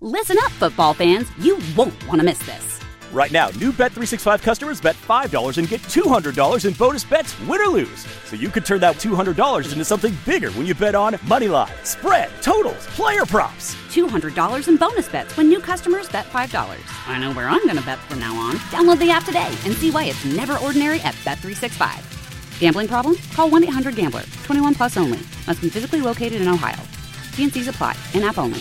Listen up, football fans. You won't want to miss this. Right now, new Bet365 customers bet $5 and get $200 in bonus bets, win or lose. So you could turn that $200 into something bigger when you bet on money line, spread, totals, player props. $200 in bonus bets when new customers bet $5. I know where I'm going to bet from now on. Download the app today and see why it's never ordinary at Bet365. Gambling problem? Call 1-800-GAMBLER. 21 plus only. Must be physically located in Ohio. T&Cs apply. In-app only.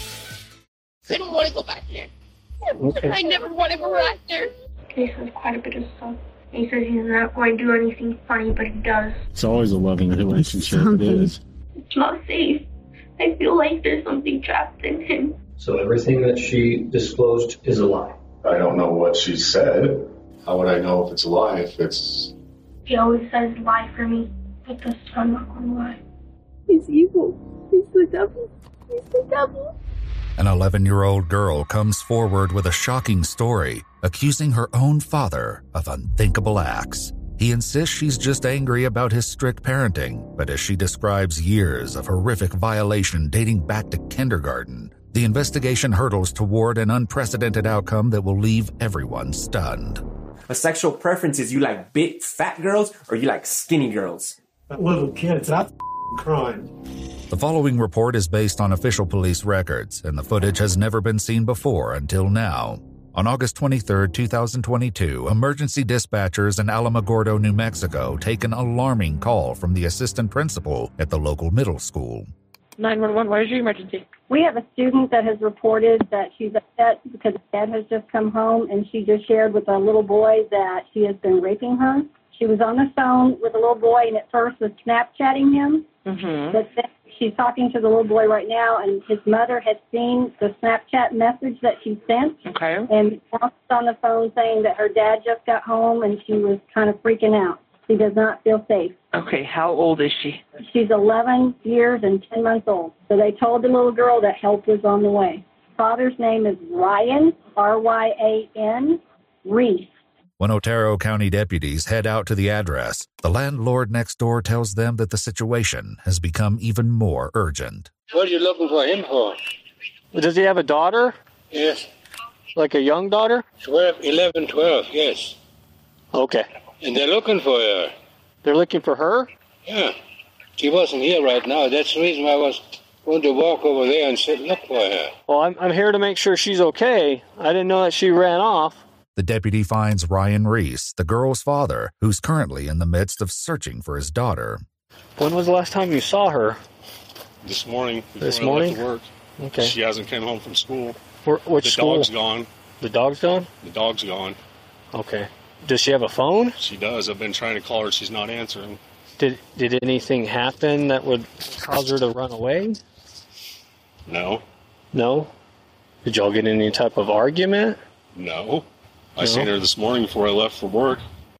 I don't want to go back there. Okay. I never want to go back there. He says quite a bit of stuff. He says he's not going to do anything funny, but he does. It's always a loving relationship. It is. It's not safe. I feel like there's something trapped in him. So everything that she disclosed is a lie. I don't know what she said. How would I know if it's a lie if it's... He always says lie for me, but this time I'm not going to lie. He's evil. He's the devil. He's the devil. An 11-year-old girl comes forward with a shocking story, accusing her own father of unthinkable acts. He insists she's just angry about his strict parenting, but as she describes years of horrific violation dating back to kindergarten, the investigation hurtles toward an unprecedented outcome that will leave everyone stunned. A sexual preference is you like big, fat girls or you like skinny girls? Little kids, that's crime. The following report is based on official police records, and the footage has never been seen before until now. On August 23, 2022, emergency dispatchers in Alamogordo, New Mexico, take an alarming call from the assistant principal at the local middle school. 911, what is your emergency? We have a student that has reported that she's upset because dad has just come home, and she just shared with a little boy that she has been raping her. She was on the phone with a little boy and at first was Snapchatting him. Mm-hmm. But then she's talking to the little boy right now, and his mother had seen the Snapchat message that she sent. Okay. And now she's on the phone saying that her dad just got home and she was kind of freaking out. She does not feel safe. Okay, how old is she? She's 11 years and 10 months old. So they told the little girl that help was on the way. Father's name is Ryan, R-Y-A-N, Reese. When Otero County deputies head out to the address, the landlord next door tells them that the situation has become even more urgent. What are you looking for him for? Does he have a daughter? Yes. Like a young daughter? 11, 12, yes. Okay. And they're looking for her. They're looking for her? Yeah. She wasn't here right now. That's the reason why I was going to walk over there and look for her. Well, I'm here to make sure she's okay. I didn't know that she ran off. The deputy finds Ryan Reese, the girl's father, who's currently in the midst of searching for his daughter. When was the last time you saw her? This morning. This morning? I left work. Okay. She hasn't come home from school. Which school? The dog's gone. The dog's gone? The dog's gone. Okay. Does she have a phone? She does. I've been trying to call her. She's not answering. Did anything happen that would cause her to run away? No. No? Did y'all get in any type of argument? No. I seen her this morning before I left for work.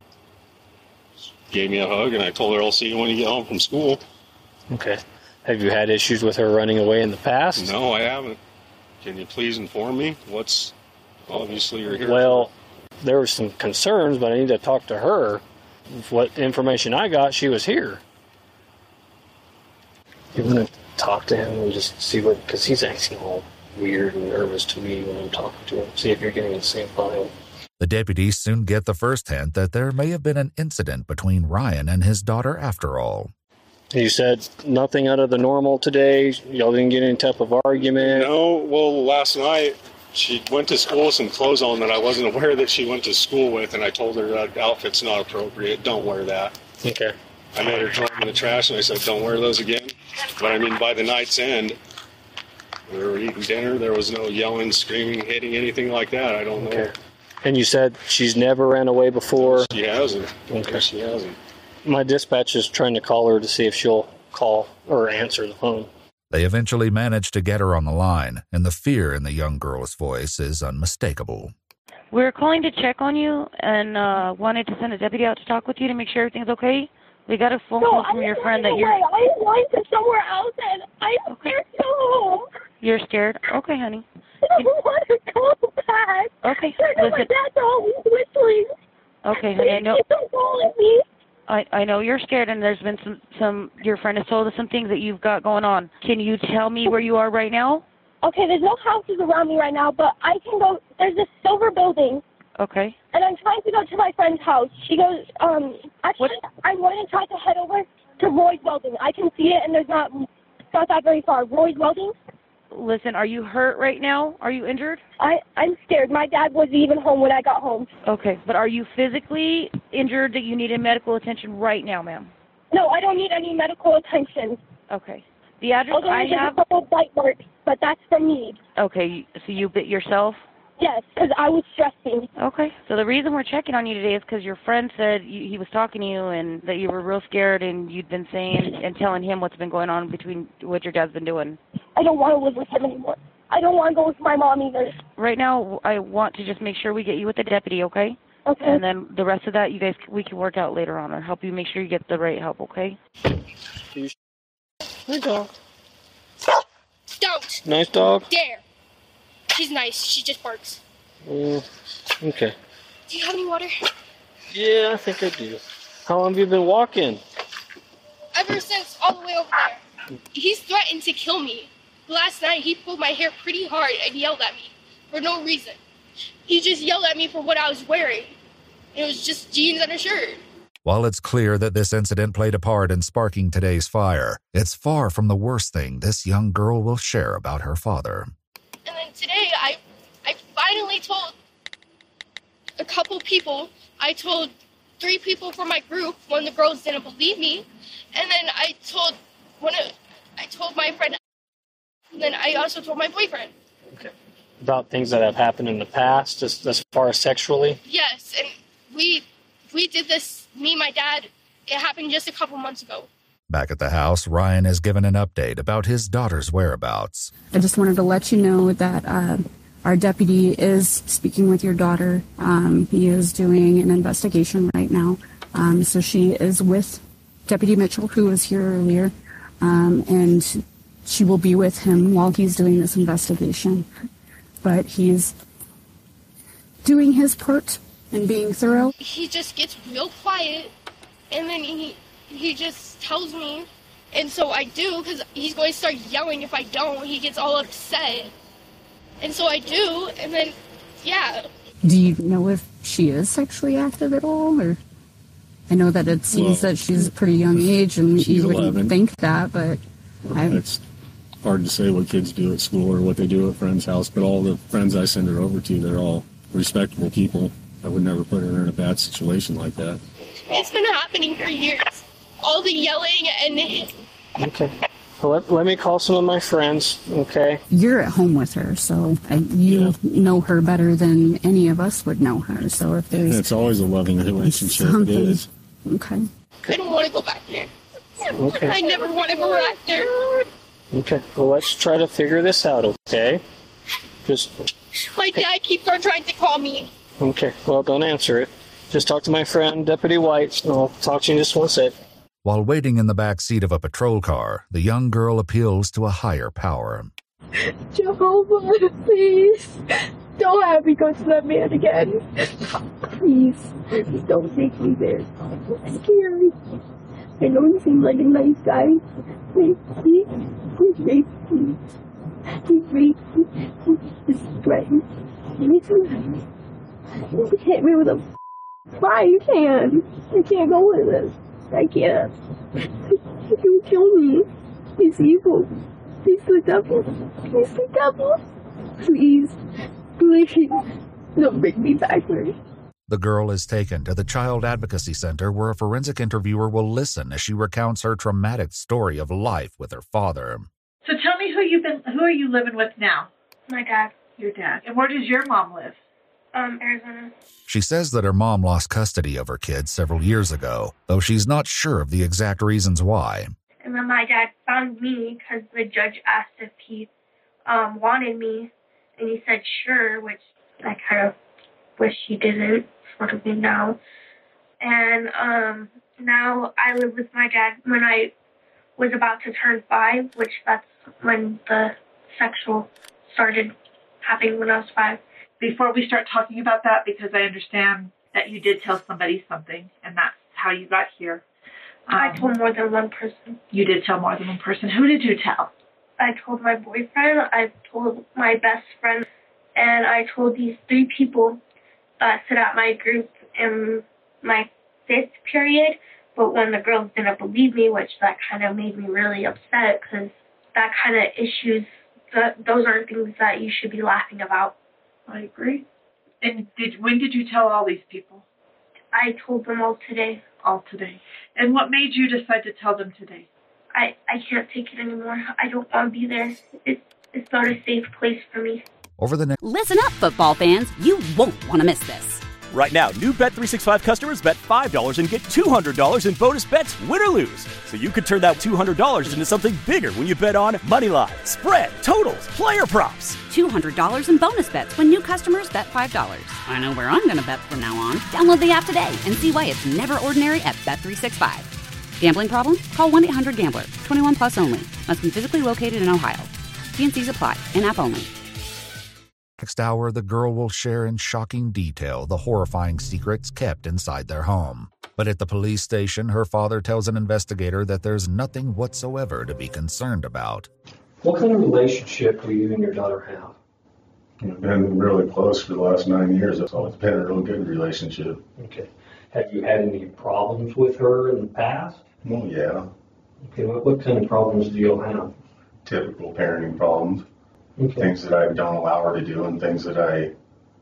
She gave me a hug, and I told her I'll see you when you get home from school. Okay. Have you had issues with her running away in the past? No, I haven't. Can you please inform me what's... Obviously, you're here. Well, there were some concerns, but I need to talk to her. What information I got, she was here. You want to talk to him and just see what... Because he's acting all weird and nervous to me when I'm talking to him. See if you're getting the same vibe. The deputies soon get the first hint that there may have been an incident between Ryan and his daughter after all. You said nothing out of the normal today? Y'all didn't get any type of argument? No, well, last night she went to school with some clothes on that I wasn't aware that she went to school with, and I told her that outfit's not appropriate. Don't wear that. Okay. I made her throw them in the trash, and I said, don't wear those again. But I mean, by the night's end, we were eating dinner. There was no yelling, screaming, hitting, anything like that. I don't know. Okay. And you said she's never ran away before? She hasn't. Okay. She hasn't. My dispatch is trying to call her to see if she'll call or answer the phone. They eventually manage to get her on the line, and the fear in the young girl's voice is unmistakable. We're calling to check on you and wanted to send a deputy out to talk with you to make sure everything's okay. We got a phone call from your friend that you're... I went to somewhere else, and I'm scared to go home. You're scared? Okay, honey. I don't want to go back. Okay, listen. My dad's always whistling. Okay, honey, I know. He's calling me. I know you're scared, and there's been some. Your friend has told us some things that you've got going on. Can you tell me where you are right now? Okay, there's no houses around me right now, but I can go. There's this silver building. Okay. And I'm trying to go to my friend's house. She goes, actually, I'm going to try to head over to Roy's Welding. I can see it, and it's not that very far. Roy's Welding. Listen, are you hurt right now? Are you injured? I'm scared. My dad wasn't even home when I got home. Okay, but are you physically injured that you need medical attention right now, ma'am? No, I don't need any medical attention. Okay. The address I have... a couple of bite marks, but that's from me. Okay, so you bit yourself? Yes, because I was stressing. Okay. So the reason we're checking on you today is because your friend said he was talking to you and that you were real scared and you'd been saying and telling him what's been going on between what your dad's been doing. I don't want to live with him anymore. I don't want to go with my mom either. Right now, I want to just make sure we get you with the deputy, okay? Okay. And then the rest of that, we can work out later on or help you make sure you get the right help, okay? Hey, dog. Don't. Nice dog? Dare. She's nice. She just barks. Okay. Do you have any water? Yeah, I think I do. How long have you been walking? Ever since all the way over there. He's threatened to kill me. Last night, he pulled my hair pretty hard and yelled at me for no reason. He just yelled at me for what I was wearing. It was just jeans and a shirt. While it's clear that this incident played a part in sparking today's fire, it's far from the worst thing this young girl will share about her father. And then today, I finally told a couple people. I told 3 people from my group when the girls didn't believe me. And then I told my friend. And then I also told my boyfriend. Okay. About things that have happened in the past, just as far as sexually? Yes, and we did this, me and my dad. It happened just a couple months ago. Back at the house, Ryan is given an update about his daughter's whereabouts. I just wanted to let you know that our deputy is speaking with your daughter. He is doing an investigation right now. So she is with Deputy Mitchell, who was here earlier, and she will be with him while he's doing this investigation. But he's doing his part and being thorough. He just gets real quiet, and then he just tells me, and so I do, because he's going to start yelling if I don't. He gets all upset, and so I do, and then, yeah. Do you know if she is sexually active at all, or? I know that it seems that she's a pretty young age, and you wouldn't 11. think that, but It's hard to say what kids do at school or what they do at a friend's house, but all the friends I send her over to, they're all respectable people. I would never put her in a bad situation like that. It's been happening for years. All the yelling and... Okay. Well, let me call some of my friends, okay? You're at home with her, so you know her better than any of us would know her. So if there's... It's always a loving relationship. It is. Okay. I don't want to go back there. Okay. I never want to go back there. Okay. Well, let's try to figure this out, okay? My dad keeps on trying to call me. Okay. Well, don't answer it. Just talk to my friend, Deputy White, and I'll talk to you in just one sec. While waiting in the back seat of a patrol car, the young girl appeals to a higher power. Jehovah, please, don't have me go to that man again. Please don't take me there. I'm scared. I know he seemed like a nice guy. He raped me. He raped me. He threatened me. He hit me with a frying pan. I can't go with this. I can't. He will kill me. He's evil. He's the devil. He's the devil. Please, don't bring me back there. The girl is taken to the Child Advocacy Center where a forensic interviewer will listen as she recounts her traumatic story of life with her father. So tell me who are you living with now? My dad. Your dad. And where does your mom live? Arizona. She says that her mom lost custody of her kids several years ago, though she's not sure of the exact reasons why. And then my dad found me because the judge asked if he wanted me, and he said sure, which I kind of wish he didn't, sort of now. And now I live with my dad when I was about to turn 5, which that's when the sexual started happening when I was 5. Before we start talking about that, because I understand that you did tell somebody something, and that's how you got here. I told more than one person. You did tell more than one person. Who did you tell? I told my boyfriend, I told my best friend, and I told these 3 people that sit at my group in my 5th period. But when the girls didn't believe me, which that kind of made me really upset, because that kind of issues, those aren't things that you should be laughing about. I agree. And when did you tell all these people? I told them all today. All today. And what made you decide to tell them today? I can't take it anymore. I don't want to be there. It's not a safe place for me. Over the next... Listen up, football fans. You won't want to miss this. Right now, new Bet365 customers bet $5 and get $200 in bonus bets, win or lose. So you could turn that $200 into something bigger when you bet on moneyline, spread, totals, player props. $200 in bonus bets when new customers bet $5. I know where I'm going to bet from now on. Download the app today and see why it's never ordinary at Bet365. Gambling problem? Call 1-800-GAMBLER. 21 plus only. Must be physically located in Ohio. T&Cs apply. In-app only. Next hour, the girl will share in shocking detail the horrifying secrets kept inside their home. But at the police station, her father tells an investigator that there's nothing whatsoever to be concerned about. What kind of relationship do you and your daughter have? We've been really close for the last 9 years, so it's been a real good relationship. Okay. Have you had any problems with her in the past? Well, yeah. Okay, what kind of problems do you have? Typical parenting problems. Okay. Things that I don't allow her to do and things that I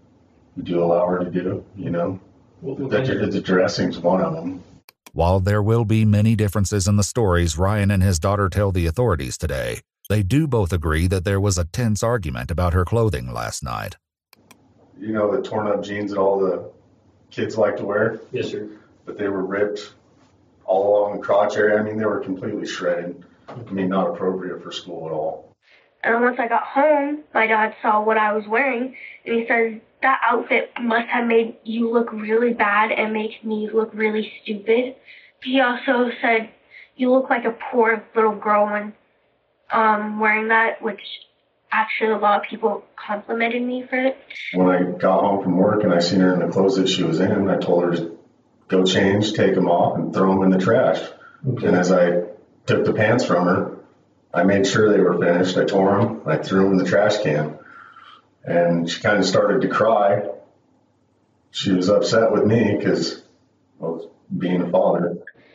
do allow her to do, you know. The dressing's one of them. While there will be many differences in the stories Ryan and his daughter tell the authorities today, they do both agree that there was a tense argument about her clothing last night. You know the torn up jeans that all the kids like to wear? Yes, sir. But they were ripped all along the crotch area. I mean, they were completely shredded. I mean, not appropriate for school at all. And once I got home, my dad saw what I was wearing, and he says, that outfit must have made you look really bad and make me look really stupid. He also said, you look like a poor little girl when wearing that, which actually a lot of people complimented me for it. When I got home from work and I seen her in the clothes that she was in, I told her to go change, take them off, and throw them in the trash. Okay. And as I took the pants from her, I made sure they were finished. I tore them. I threw them in the trash can. And she kind of started to cry. She was upset with me because I was being a father.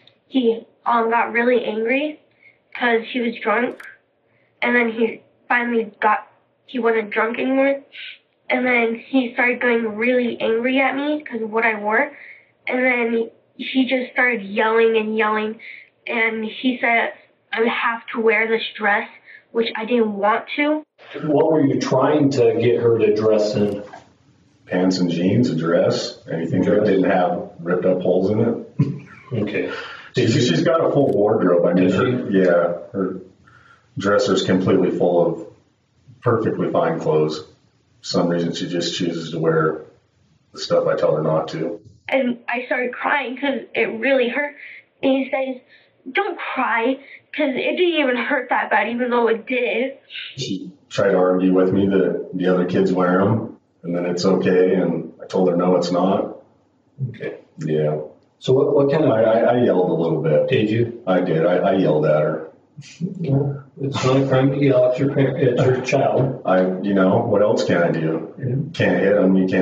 He got really angry because he was drunk. And then he finally he wasn't drunk anymore. And then he started getting really angry at me because of what I wore. And then he just started yelling and yelling. And he said I would have to wear this dress, which I didn't want to. What were you trying to get her to dress in? Pants and jeans, a dress, anything that didn't have ripped up holes in it. Okay. She's got a full wardrobe. I mean, her dresser's completely full of perfectly fine clothes. For some reason, she just chooses to wear the stuff I tell her not to. And I started crying because it really hurt. And he says, don't cry, because it didn't even hurt that bad, even though it did. She tried to argue with me that the other kids wear them, and then it's okay, and I told her, no, it's not. Okay. Yeah. So what kind of... I yelled a little bit. Did you? I did. I yelled at her. Well, it's not a crime to yell at your child. What else can I do? You can't hit them. You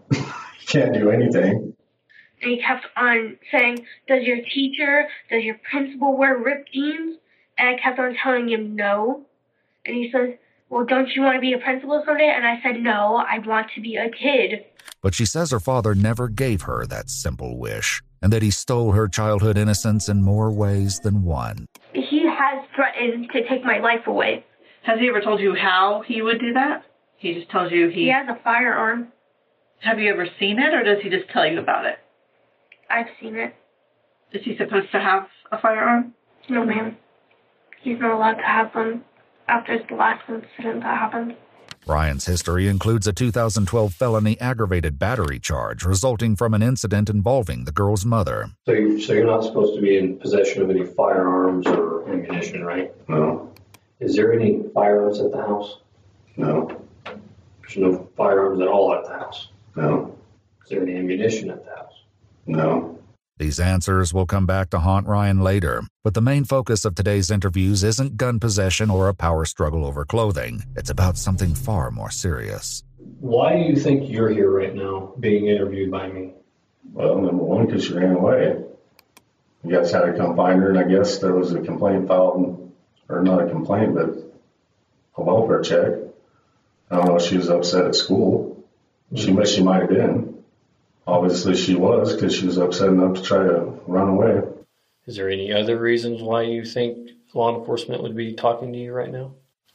can't do anything. And he kept on saying, does your teacher, does your principal wear ripped jeans? And I kept on telling him no. And he says, well, don't you want to be a principal someday? And I said, no, I want to be a kid. But she says her father never gave her that simple wish, and that he stole her childhood innocence in more ways than one. He has threatened to take my life away. Has he ever told you how he would do that? He just tells you He has a firearm. Have you ever seen it, or does he just tell you about it? I've seen it. Is he supposed to have a firearm? No, ma'am. He's not allowed to have them after the last incident that happened. Ryan's history includes a 2012 felony aggravated battery charge resulting from an incident involving the girl's mother. So you're not supposed to be in possession of any firearms or ammunition, right? No. Is there any firearms at the house? No. There's no firearms at all at the house? No. Is there any ammunition at the house? No. These answers will come back to haunt Ryan later, but the main focus of today's interviews isn't gun possession or a power struggle over clothing. It's about something far more serious. Why do you think you're here right now, being interviewed by me? Well, number one, because she ran away. You guys had to come find her, and I guess there was a complaint filed, or not a complaint, but a welfare check. I don't know if she was upset at school. She might have been. Obviously she was, because she was upset enough to try to run away. Is there any other reasons why you think law enforcement would be talking to you right now?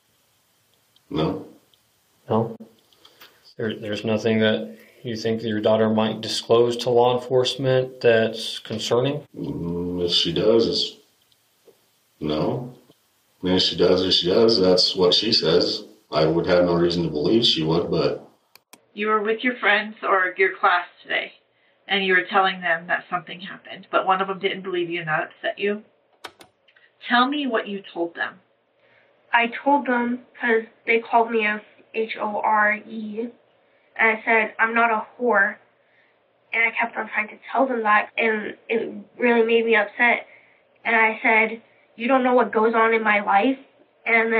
No. No? There's nothing that you think that your daughter might disclose to law enforcement that's concerning? If she does, no. I mean, if she does, that's what she says. I would have no reason to believe she would, but... You were with your friends or your class today, and you were telling them that something happened, but one of them didn't believe you and that upset you. Tell me what you told them. I told them, because they called me a H-O-R-E, and I said, I'm not a whore. And I kept on trying to tell them that, and it really made me upset. And I said, you don't know what goes on in my life? And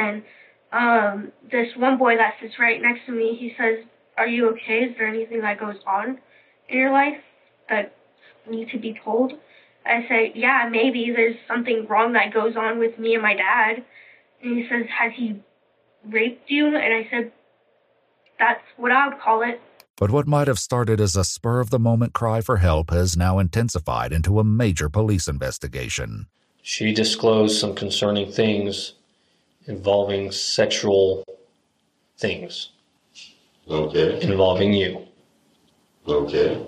then this one boy that sits right next to me, he says, are you okay? Is there anything that goes on in your life that needs to be told? I say, yeah, maybe there's something wrong that goes on with me and my dad. And he says, has he raped you? And I said, that's what I would call it. But what might have started as a spur-of-the-moment cry for help has now intensified into a major police investigation. She disclosed some concerning things involving sexual things. Okay. Involving you. Okay.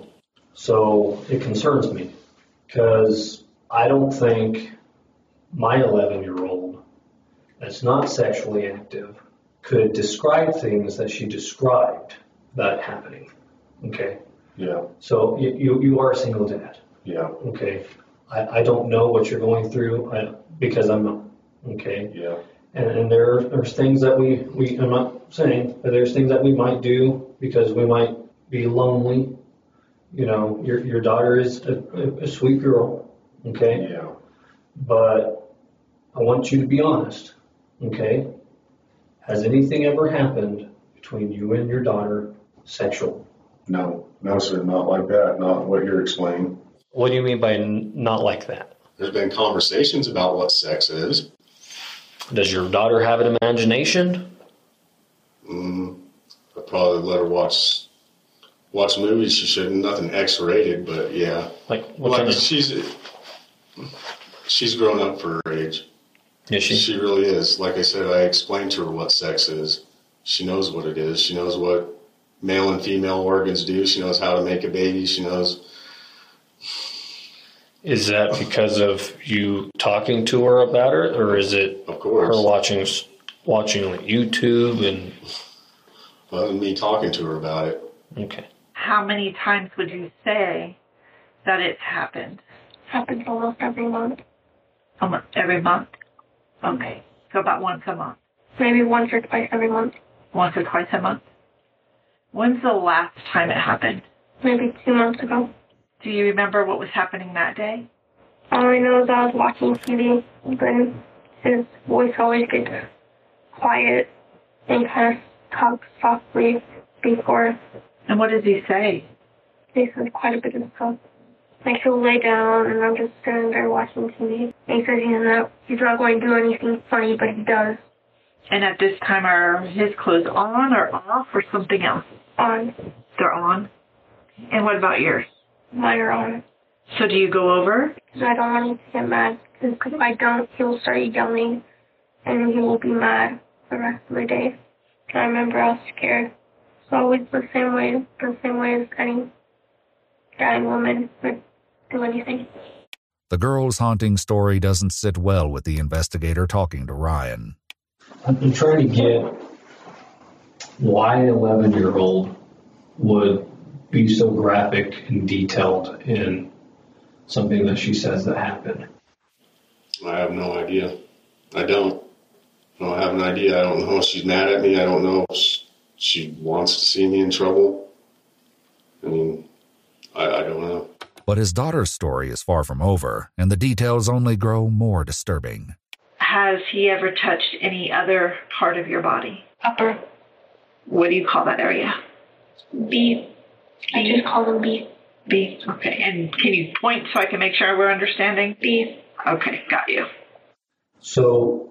So it concerns me because I don't think my 11-year-old that's not sexually active could describe things that she described that happening. Okay. Yeah. So you are a single dad. Yeah. Okay. I don't know what you're going through because I'm not. Okay. Yeah. And there's things that we I'm not saying, but there's things that we might do because we might be lonely. You know, your daughter is a sweet girl, okay? Yeah. But I want you to be honest, okay? Has anything ever happened between you and your daughter sexual? No, sir, not like that. Not what you're explaining. What do you mean by not like that? There's been conversations about what sex is. Does your daughter have an imagination? I'd probably let her watch movies. She shouldn't. Nothing X-rated, but yeah. Like what kind of... She's grown up for her age. Is she? She really is. Like I said, I explained to her what sex is. She knows what it is. She knows what male and female organs do. She knows how to make a baby. She knows. Is that because of you talking to her about it, or is it of course her watching on YouTube and? Well, me talking to her about it. Okay. How many times would you say that it's happened? Happens almost every month. Almost every month? Okay. So about once a month? Maybe once or twice every month. Once or twice a month? When's the last time it happened? Maybe 2 months ago. Do you remember what was happening that day? All I know is I was watching TV, then his voice always gets quiet and kind of talks softly before. And what does he say? He says quite a bit of stuff. Like he'll lay down and I'm just sitting there watching TV. And he says he's not going to do anything funny, but he does. And at this time, are his clothes on or off or something else? On. They're on? And what about yours? Mine are on. So do you go over? Because I don't want him to get mad. Because if I don't, he will start yelling and he will be mad the rest of the day. And I remember I was scared. It's always the same way as any guy and woman would do anything. The girl's haunting story doesn't sit well with the investigator talking to Ryan. I'm trying to get why an 11-year-old would be so graphic and detailed in something that she says that happened. I have no idea. I don't have an idea. I don't know if she's mad at me. I don't know if she wants to see me in trouble. I mean, I don't know. But his daughter's story is far from over, and the details only grow more disturbing. Has he ever touched any other part of your body? Upper. What do you call that area? B. I just call them B. B. Okay. And can you point so I can make sure we're understanding? B. Okay, got you. So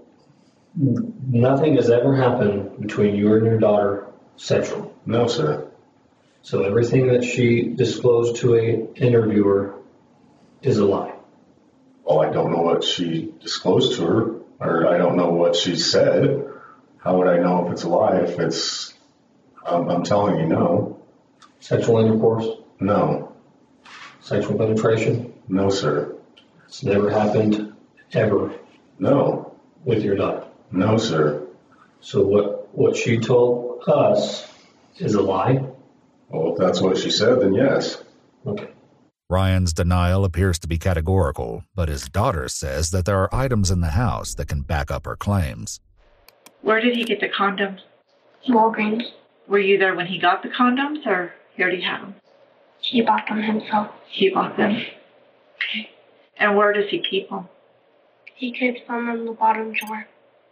nothing has ever happened between you and your daughter sexual? No, sir. So everything that she disclosed to a interviewer is a lie? Oh, I don't know what she disclosed to her, or I don't know what she said. How would I know if it's a lie if it's, I'm telling you no. Sexual intercourse? No. Sexual penetration? No, sir. It's never happened ever? No. With your daughter? No, sir. So what she told us is a lie? Well, if that's what she said, then yes. Okay. Ryan's denial appears to be categorical, but his daughter says that there are items in the house that can back up her claims. Where did he get the condoms? Walgreens. Were you there when he got the condoms, or he already had them? He bought them himself. He bought them. Okay. And where does he keep them? He keeps them in the bottom drawer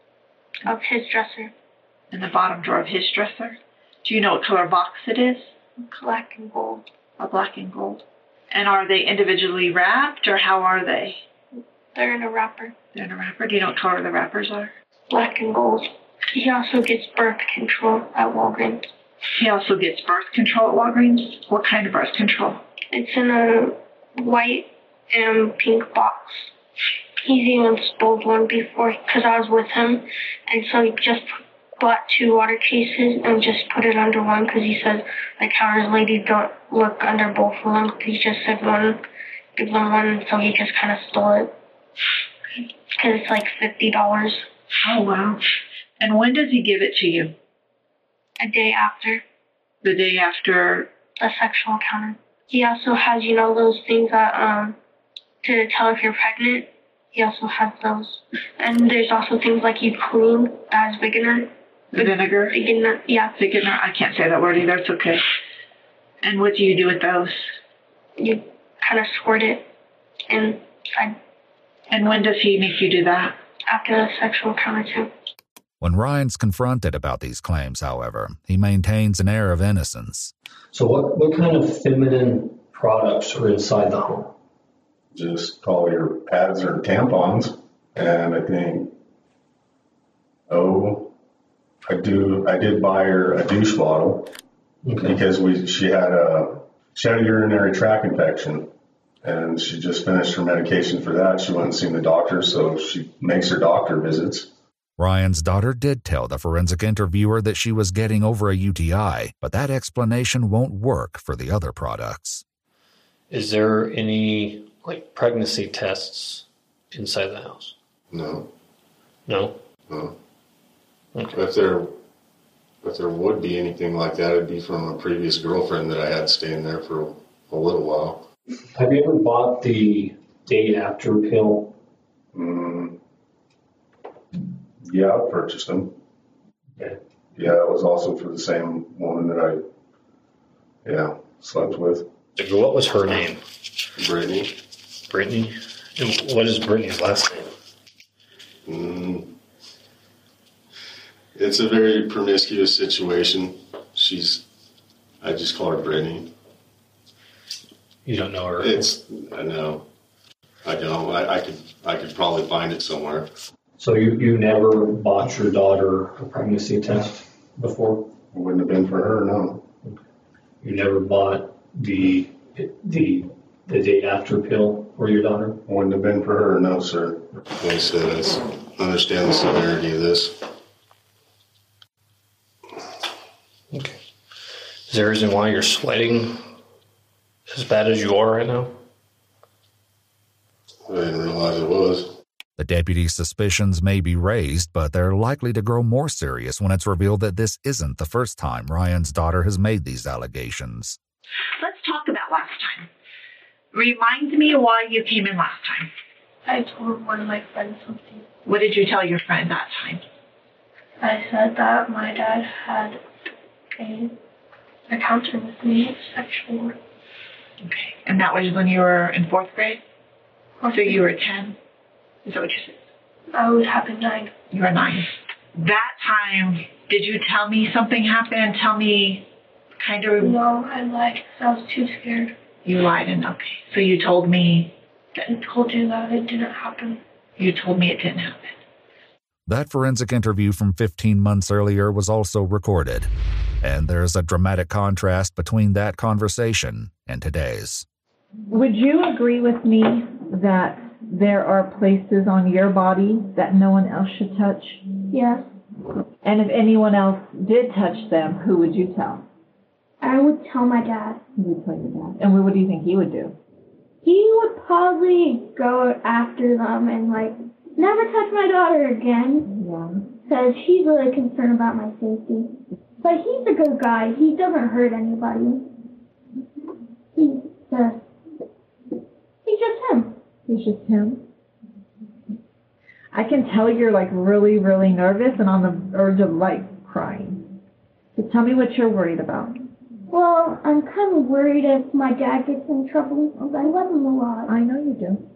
of his dresser. In the bottom drawer of his dresser? Do you know what color box it is? Black and gold. A black and gold. And are they individually wrapped, or how are they? They're in a wrapper. They're in a wrapper. Do you know what color the wrappers are? Black and gold. He also gets birth control at Walgreens. He also gets birth control at Walgreens? What kind of birth control? It's in a white and pink box. He's even stole one before because I was with him, and so he just bought 2 water cases and just put it under one because he says, like, how his lady don't look under both of them. He just said one, give them one, and so he just kind of stole it because it's like $50. Oh, wow. And when does he give it to you? A day after. The day after? The sexual encounter. He also has, you know, those things that, to tell if you're pregnant. He also has those. And there's also things like you clean that has vinegar. Vinegar? Vinegar, yeah. Vinegar, I can't say that word either, it's okay. And what do you do with those? You kind of squirt it inside. And when does he make you do that? After the sexual encounter, too. When Ryan's confronted about these claims, however, he maintains an air of innocence. So what kind of feminine products are inside the home? Just probably your pads or tampons. And I think, I did buy her a douche bottle because she had a urinary tract infection, and she just finished her medication for that. She went and seen the doctor, so she makes her doctor visits. Ryan's daughter did tell the forensic interviewer that she was getting over a UTI, but that explanation won't work for the other products. Is there any, pregnancy tests inside the house? No. No? No. Okay. If there would be anything like that, it'd be from a previous girlfriend that I had staying there for a little while. Have you ever bought the day after pill? Yeah, I purchased them. Okay. Yeah, it was also for the same woman that I slept with. What was her name? Brittany. Brittany? And what is Brittany's last name? It's a very promiscuous situation. I just call her Brittany. You don't know her? I know. I don't. I could probably find it somewhere. So you never bought your daughter a pregnancy test before? It wouldn't have been for her, no. You never bought the day after pill for your daughter? Wouldn't have been for her, no, sir. Like I said, I understand the severity of this. Okay. Is there a reason why you're sweating as bad as you are right now? I didn't realize it was. The deputy's suspicions may be raised, but they're likely to grow more serious when it's revealed that this isn't the first time Ryan's daughter has made these allegations. Let's talk about last time. Remind me why you came in last time. I told one of my friends something. What did you tell your friend that time? I said that my dad had an encounter with me sexually. Okay. And that was when you were in 4th grade? So you were 10? Is that what you said? I would have been 9. You were 9. That time, did you tell me something happened? Tell me kind of... No, I lied because I was too scared. You lied and okay. So you told me... I told you that it didn't happen. You told me it didn't happen. That forensic interview from 15 months earlier was also recorded, and there's a dramatic contrast between that conversation and today's. Would you agree with me that there are places on your body that no one else should touch? Yes. And if anyone else did touch them, who would you tell? I would tell my dad. You would tell your dad. And what do you think he would do? He would probably go after them and, like, never touch my daughter again. Yeah. Because he's really concerned about my safety. But he's a good guy. He doesn't hurt anybody. He's just him. He's just him? I can tell you're, like, really, really nervous and on the verge of, like, crying. So tell me what you're worried about. Well, I'm kind of worried if my dad gets in trouble. I love him a lot. I know you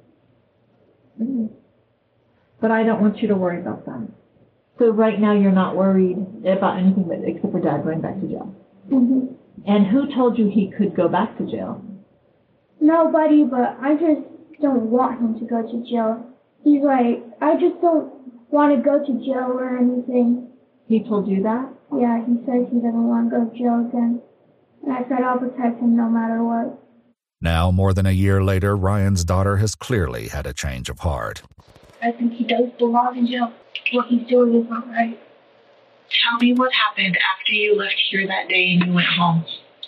do. Mm-hmm. But I don't want you to worry about that. So right now you're not worried about anything except for Dad going back to jail? Mm-hmm. And who told you he could go back to jail? Nobody, but I just don't want him to go to jail. He's like, I just don't want to go to jail or anything. He told you that? Yeah, he says he doesn't want to go to jail again. And I said I'll protect him no matter what. Now, more than a year later, Ryan's daughter has clearly had a change of heart. I think he does belong in jail. What he's doing is not right. Tell me what happened after you left here that day and you went home.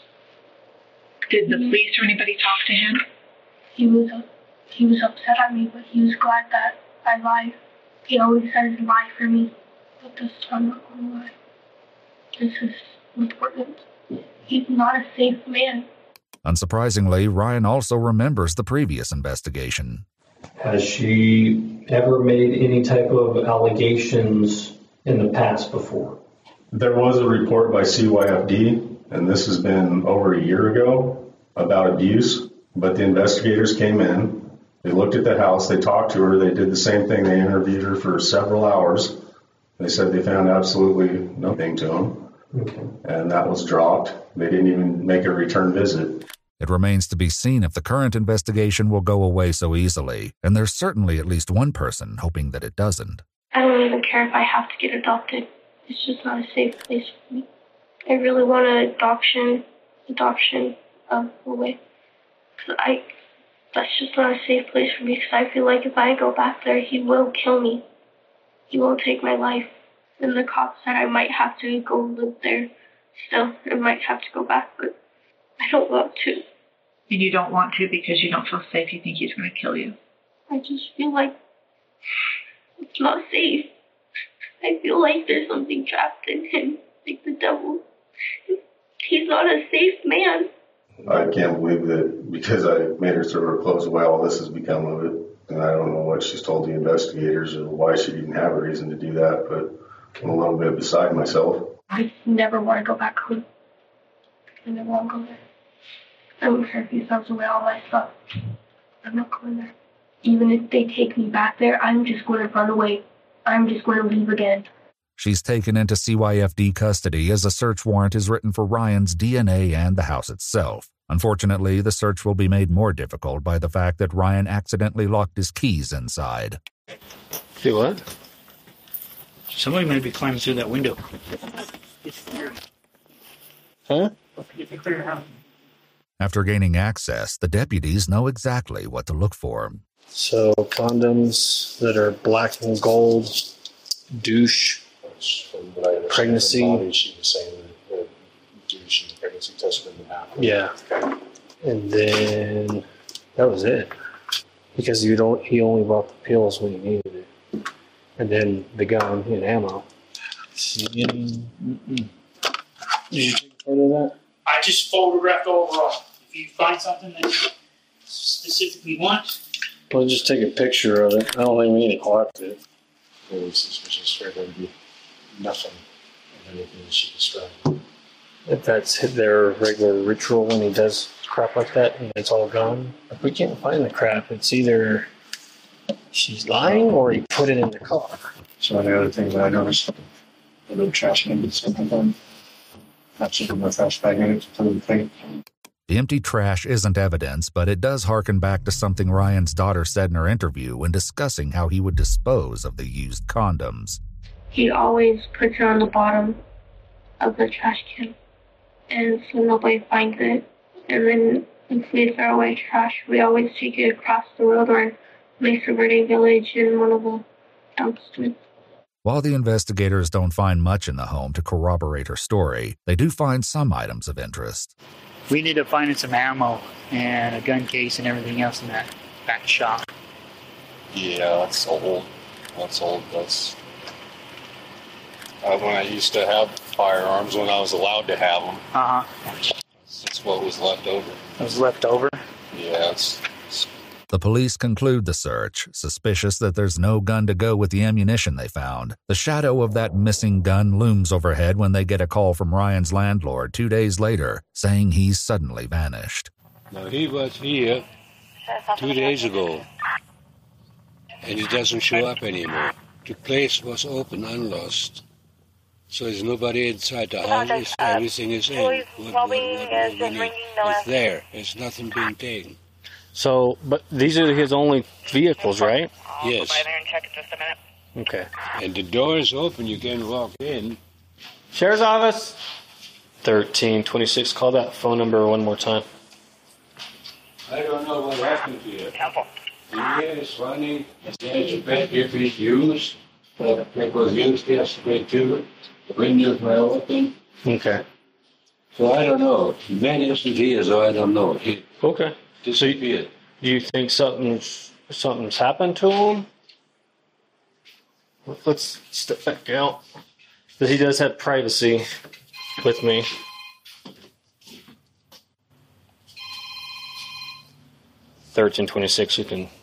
Did the police or anybody talk to him? He was upset at me, but he was glad that I lied. He always says lie for me, but this time I'm not going to lie. This is important. He's not a safe man. Unsurprisingly, Ryan also remembers the previous investigation. Has she ever made any type of allegations in the past before? There was a report by CYFD, and this has been over a year ago, about abuse. But the investigators came in, they looked at the house, they talked to her, they did the same thing, they interviewed her for several hours. They said they found absolutely nothing to him. Okay. And that was dropped. They didn't even make a return visit. It remains to be seen if the current investigation will go away so easily, and there's certainly at least one person hoping that it doesn't. I don't even care if I have to get adopted. It's just not a safe place for me. I really want an adoption of a way. That's just not a safe place for me, because I feel like if I go back there, he will kill me. He will take my life. And the cops said I might have to go live there still. I might have to go back, but I don't want to. And you don't want to because you don't feel safe? You think he's going to kill you? I just feel like it's not safe. I feel like there's something trapped in him, like the devil. He's not a safe man. I can't believe that because I made her throw her clothes away, all this has become of it. And I don't know what she's told the investigators or why she didn't have a reason to do that, but I'm a little bit beside myself. I never want to go back home. I never want to go there. I don't care if he throws away all my stuff. I'm not going there. Even if they take me back there, I'm just going to run away. I'm just going to leave again. She's taken into CYFD custody as a search warrant is written for Ryan's DNA and the house itself. Unfortunately, the search will be made more difficult by the fact that Ryan accidentally locked his keys inside. See what? Somebody might be climbing through that window. Huh? After gaining access, the deputies know exactly what to look for. So condoms that are black and gold, douche, pregnancy. She was saying that douche and pregnancy test didn't happen. Yeah. And then that was it. Because he only bought the pills when he needed it. And then the gun and ammo. Did you take part of that? I just photographed overall. If you find something that you specifically want, Well, just take a picture of it. I don't think we need to collect it. Really suspicious for there to be nothing of anything that she described. if that's their regular ritual when he does crap like that and it's all gone. If we can't find the crap, it's either she's lying or he put it in the car. So the other thing that I noticed, the little trash can be something done. Not chicken with trash bag in it, to the thing. The empty trash isn't evidence, but it does harken back to something Ryan's daughter said in her interview when discussing how he would dispose of the used condoms. He always puts it on the bottom of the trash can, and so nobody finds it. And then if we throw away trash, we always take it across the road or Mesa Verde Village in one of the dumpsters. While the investigators don't find much in the home to corroborate her story, they do find some items of interest. We need to find some ammo and a gun case and everything else in that back shop. Yeah, that's old. That's when I used to have firearms when I was allowed to have them. That's what was left over. It was left over? Yeah, The police conclude the search, suspicious that there's no gun to go with the ammunition they found. The shadow of that missing gun looms overhead when they get a call from Ryan's landlord 2 days later, saying he's suddenly vanished. Now, he was here 2 days ago, and he doesn't show up anymore. The place was open and lost, so there's nobody inside the house. Everything is in. What we need is there. There's nothing being taken. So, but these are his only vehicles, right? Yes. Okay. And the door is open. You can walk in. Sheriff's office. 1326. Call that phone number one more time. I don't know what happened to you. The air is running. The bed if it's used. It was used yesterday too. The windows were open. Okay. So I don't know. The man isn't here, so I don't know. Okay. So do you think something's happened to him? Let's step back out. But he does have privacy with me. $13.26. You can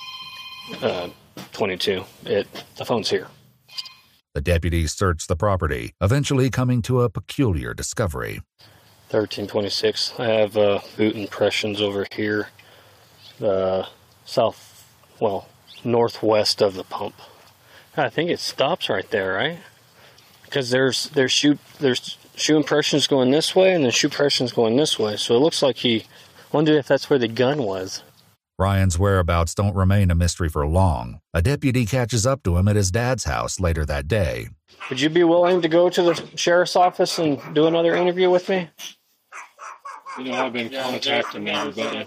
22. The phone's here. The deputies search the property, eventually coming to a peculiar discovery. 1326. I have boot impressions over here, northwest of the pump. I think it stops right there, right? Because there's shoe impressions going this way and then shoe impressions going this way. So it looks like he wondered if that's where the gun was. Ryan's whereabouts don't remain a mystery for long. A deputy catches up to him at his dad's house later that day. Would you be willing to go to the sheriff's office and do another interview with me? You know, I've been contacting everybody.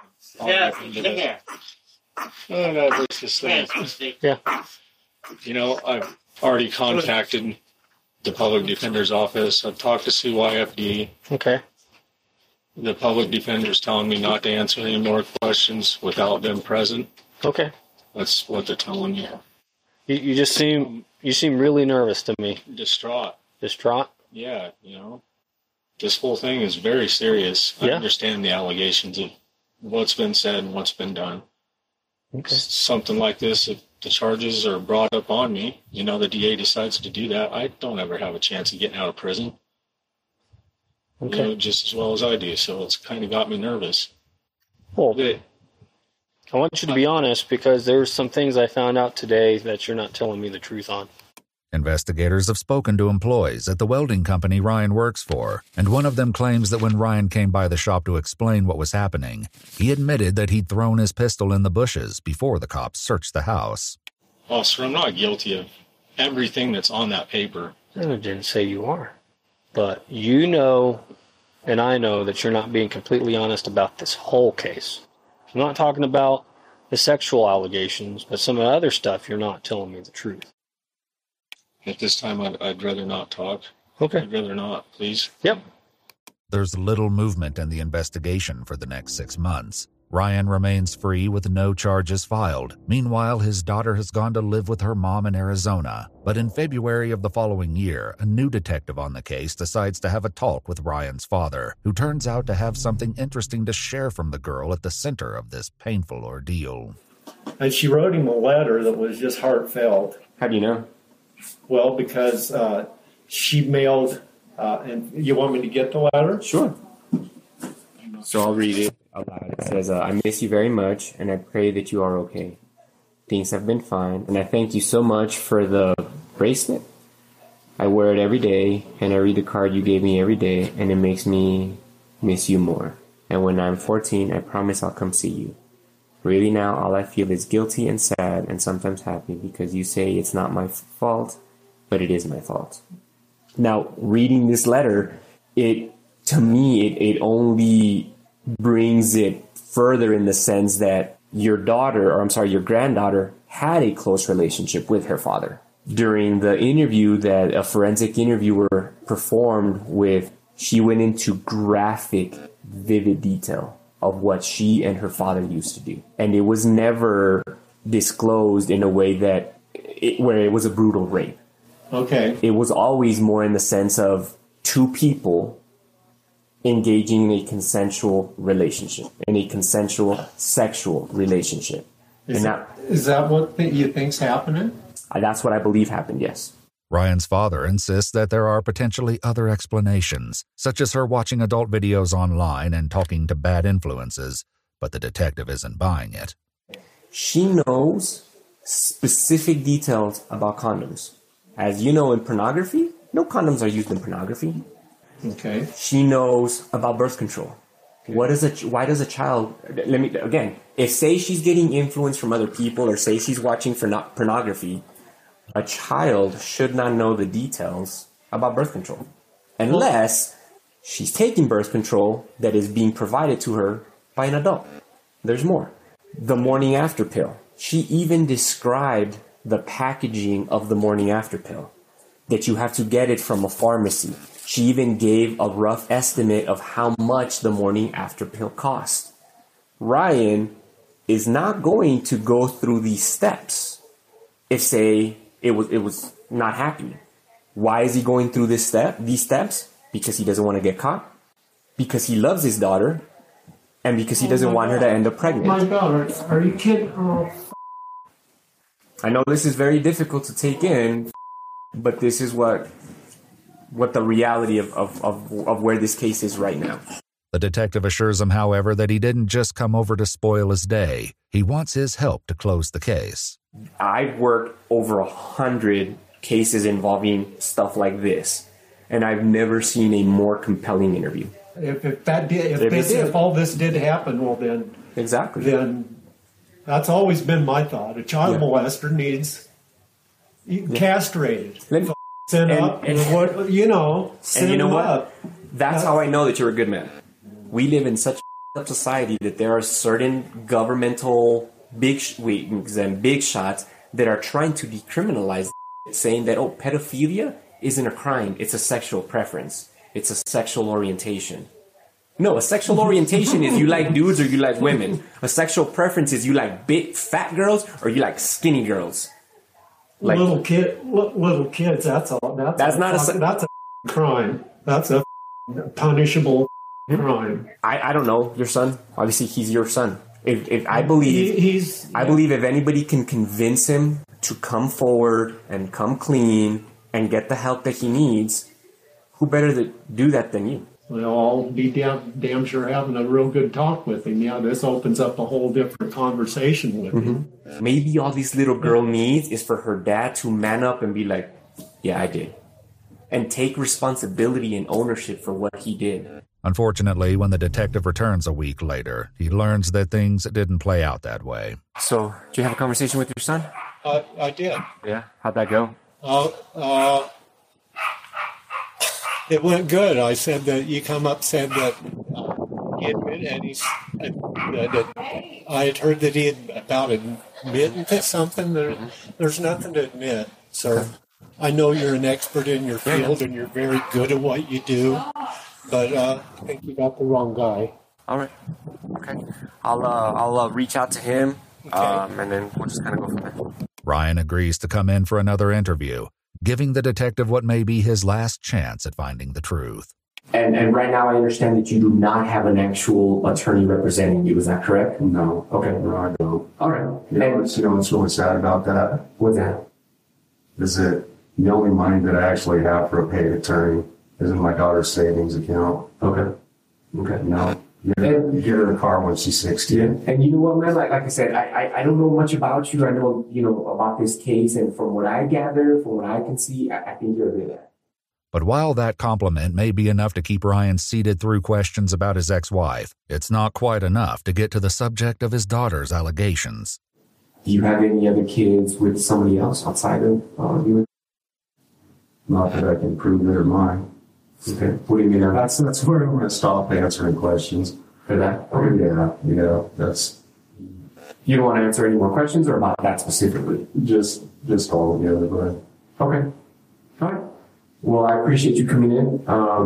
Yeah. You know, I've already contacted the public defender's office. I've talked to CYFD. Okay. The public defender's telling me not to answer any more questions without them present. Okay. That's what they're telling me. You just seem really nervous to me. Distraught. Distraught? Yeah, you know. This whole thing is very serious. Yeah. I understand the allegations of what's been said and what's been done. Okay. Something like this, if the charges are brought up on me, you know, the DA decides to do that, I don't ever have a chance of getting out of prison. Okay. You know, just as well as I do, so it's kind of got me nervous. Well, I want you to be honest, because there's some things I found out today that you're not telling me the truth on. Investigators have spoken to employees at the welding company Ryan works for, and one of them claims that when Ryan came by the shop to explain what was happening, he admitted that he'd thrown his pistol in the bushes before the cops searched the house. Officer, I'm not guilty of everything that's on that paper. I didn't say you are. But you know, and I know that you're not being completely honest about this whole case. I'm not talking about the sexual allegations, but some of the other stuff, you're not telling me the truth. At this time, I'd rather not talk. Okay. I'd rather not, please. Yep. There's little movement in the investigation for the next 6 months. Ryan remains free with no charges filed. Meanwhile, his daughter has gone to live with her mom in Arizona. But in February of the following year, a new detective on the case decides to have a talk with Ryan's father, who turns out to have something interesting to share from the girl at the center of this painful ordeal. And she wrote him a letter that was just heartfelt. How do you know? Well, because she mailed And you want me to get the letter? Sure. So I'll read it aloud. It says, I miss you very much, and I pray that you are okay. Things have been fine, and I thank you so much for the bracelet. I wear it every day, and I read the card you gave me every day, and it makes me miss you more. And when I'm 14, I promise I'll come see you. Really now, all I feel is guilty and sad and sometimes happy because you say it's not my fault, but it is my fault. Now, reading this letter, it only brings it further in the sense that your granddaughter had a close relationship with her father. During the interview that a forensic interviewer performed with, she went into graphic, vivid detail of what she and her father used to do. And it was never disclosed in a way where it was a brutal rape. Okay. It was always more in the sense of two people engaging in a consensual relationship, in a consensual sexual relationship. Is that what you think's happening? That's what I believe happened, yes. Ryan's father insists that there are potentially other explanations, such as her watching adult videos online and talking to bad influences, but the detective isn't buying it. She knows specific details about condoms. As you know, in pornography, no condoms are used in pornography. Okay. She knows about birth control. Okay. Why does a child, if say she's getting influence from other people or say she's watching for pornography, a child should not know the details about birth control unless she's taking birth control that is being provided to her by an adult. There's more. The morning after pill. She even described the packaging of the morning after pill, that you have to get it from a pharmacy. She even gave a rough estimate of how much the morning after pill cost. Ryan is not going to go through these steps if, say, it was not happy. Why is he going through these steps? Because he doesn't want to get caught, because he loves his daughter, and because he doesn't want her to end up pregnant. My God, are you kidding? Oh, I know this is very difficult to take in, but this is what the reality of where this case is right now. The detective assures him, however, that he didn't just come over to spoil his day. He wants his help to close the case. I've worked over 100 cases involving stuff like this, and I've never seen a more compelling interview. If all this did happen, well then... Exactly. Then that's always been my thought. A child molester needs castrated. Send up, and you know what? That's how I know that you're a good man. We live in such a society that there are certain governmental big shots that are trying to decriminalize, saying that, pedophilia isn't a crime, it's a sexual preference. It's a sexual orientation. No, a sexual orientation is you like dudes or you like women. A sexual preference is you like big fat girls or you like skinny girls. Like, little kids. That's all. That's a crime. That's a punishable crime. I don't know your son. Obviously, he's your son. I believe if anybody can convince him to come forward and come clean and get the help that he needs, who better to do that than you? Well, I'll be damn sure having a real good talk with him. Yeah, this opens up a whole different conversation with him. Maybe all this little girl needs is for her dad to man up and be like, yeah, I did. And take responsibility and ownership for what he did. Unfortunately, when the detective returns a week later, he learns that things didn't play out that way. So, did you have a conversation with your son? I did. Yeah? How'd that go? It went good. I said that you said that he admitted, that I had heard that he had about admitting to something. There's nothing to admit. So I know you're an expert in your field and you're very good at what you do, but I think you got the wrong guy. All right. Okay. I'll reach out to him, and then we'll just kind of go from there. Ryan agrees to come in for another interview, giving the detective what may be his last chance at finding the truth. And right now I understand that you do not have an actual attorney representing you. Is that correct? No. Okay. No, I don't. All right. You know what's really sad about that? What's that? Is that the only money that I actually have for a paid attorney is in my daughter's savings account. Okay. Okay. No. Get her a car when she's 16. And you know what, man? Like I said, I don't know much about you. I know, about this case. And from what I gather, from what I can see, I think you're a good at. But while that compliment may be enough to keep Ryan seated through questions about his ex-wife, it's not quite enough to get to the subject of his daughter's allegations. Do you have any other kids with somebody else outside of you? Not that I can prove it or mine. Okay. What do you mean? That's where I'm going to stop answering questions. For that? Okay. Yeah, that's... You don't want to answer any more questions or about that specifically? Just all together, but... Okay. All right. Well, I appreciate you coming in.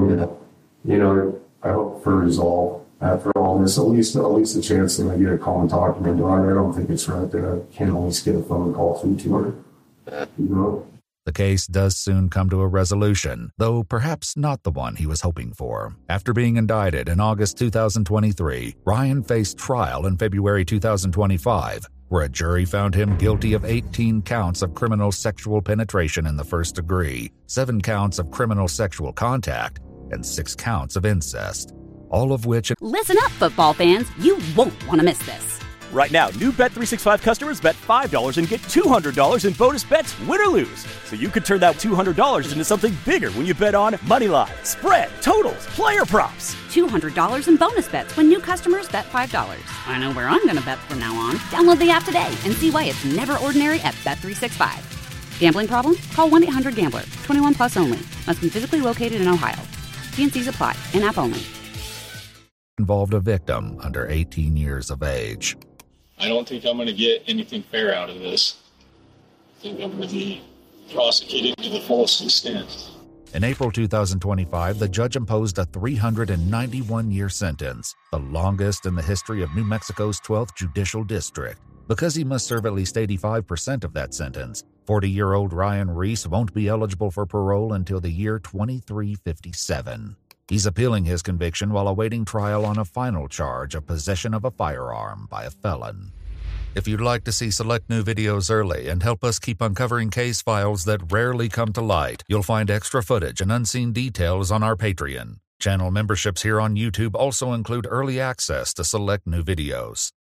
I hope for resolve after all this, at least a chance that I get a call and talk to my daughter. I don't think it's right that I can't always get a phone call through to her. The case does soon come to a resolution, though perhaps not the one he was hoping for. After being indicted in August 2023, Ryan faced trial in February 2025, where a jury found him guilty of 18 counts of criminal sexual penetration in the first degree, 7 counts of criminal sexual contact, and 6 counts of incest. All of which... Listen up, football fans. You won't want to miss this. Right now, new Bet365 customers bet $5 and get $200 in bonus bets, win or lose. So you could turn that $200 into something bigger when you bet on money line, spread, totals, player props. $200 in bonus bets when new customers bet $5. I know where I'm going to bet from now on. Download the app today and see why it's never ordinary at Bet365. Gambling problem? Call 1-800-GAMBLER. 21 plus only. Must be physically located in Ohio. T&Cs apply. In-app only. Involved a victim under 18 years of age. I don't think I'm going to get anything fair out of this. I think I'm going to be prosecuted to the fullest extent. In April 2025, the judge imposed a 391-year sentence, the longest in the history of New Mexico's 12th Judicial District. Because he must serve at least 85% of that sentence, 40-year-old Ryan Reese won't be eligible for parole until the year 2357. He's appealing his conviction while awaiting trial on a final charge of possession of a firearm by a felon. If you'd like to see select new videos early and help us keep uncovering case files that rarely come to light, you'll find extra footage and unseen details on our Patreon. Channel memberships here on YouTube also include early access to select new videos.